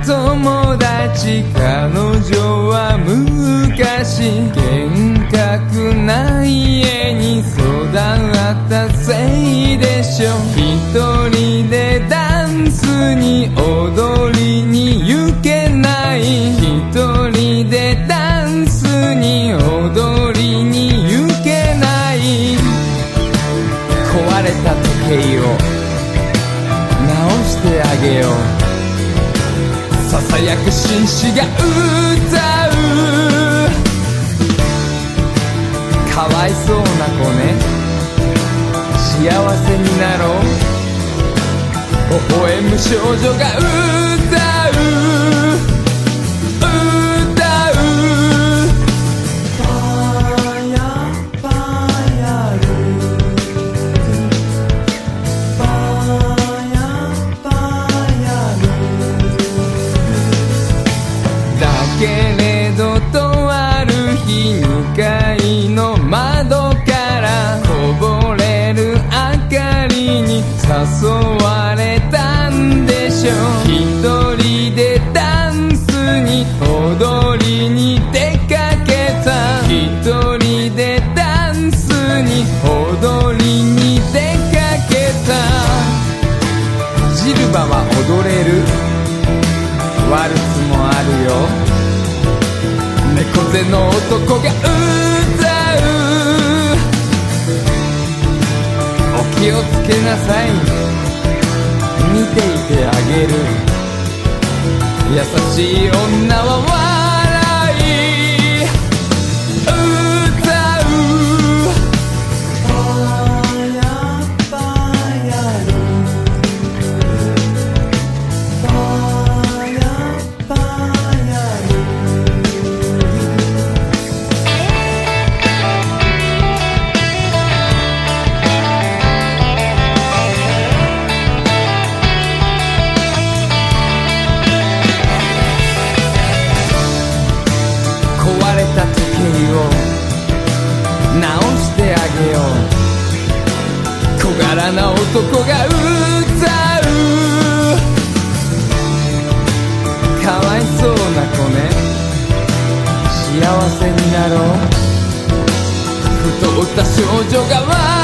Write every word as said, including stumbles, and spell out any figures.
友達彼女は昔幻覚な家に育ったせいでしょ。一人でダンスに踊りに行けない。一人でダンスに踊りに行けない。壊れた時計を直してあげよう。ささやく紳士が歌う。かわいそうな子ね、幸せになろう。微笑む少女が歌う歌う。パヤパヤルパヤパヤルだけれどとある日にかいの窓からこぼれる明かりに誘われたんでしょう。一人でダンスに踊りに出かけた。一人でダンスに踊りに出かけた。ジルバは踊れる、ワルツもあるよ。猫背の男が歌う。お気をつけなさい、見ていてあげる。優しい女は笑い歌う。パヤパヤルパヤパヤル壊れた時計を直してあげよう。小柄な男が歌う。かわいそうな子ね、幸せになろう。太った少女が笑う